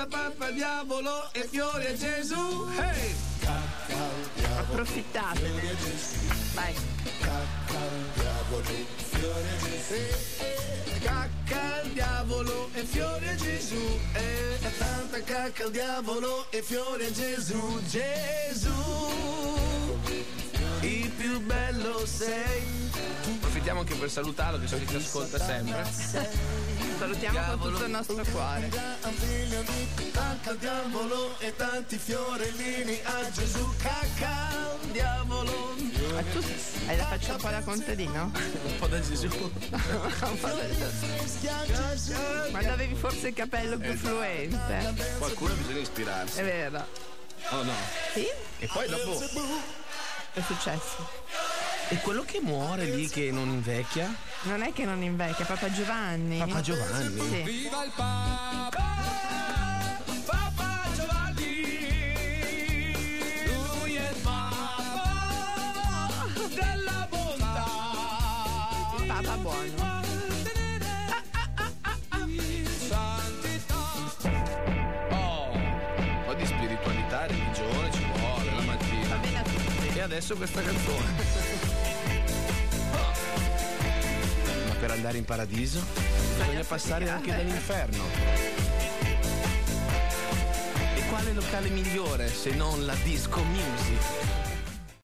Santa Papa, diavolo e fiore a Gesù. Hey! Approfittate. Vai. Cacca al diavolo, fiore a Gesù. Cacca al diavolo e fiore a Gesù. Tanta cacca al diavolo e fiore a Gesù. Gesù, il più bello sei. Approfittiamo anche per salutarlo, che so che ci ascolta sempre. Salutiamo con tutto il nostro cuore. Cacca al diavolo e tanti fiorellini a Gesù. Cacca al diavolo. Ma tu hai la faccia un po' da contadino? Un po' da Gesù. Un po' da Gesù. Quando avevi forse il capello più fluente. Qualcuno bisogna ispirarsi. È vero. Oh no. Sì? E poi dopo È successo. e quello che muore lì che non invecchia? Non è che non invecchia, Papa Giovanni. Papa Giovanni. Sì. Viva il Papa! Papa Giovanni! Lui è il Papa della bontà! Il Papa buono. Santità! Oh, un po' di spiritualità e religione ci vuole la Va mattina. bene a tutti. E adesso questa canzone. Ma per andare in paradiso bisogna passare anche dall'inferno. E quale locale migliore se non la disco music?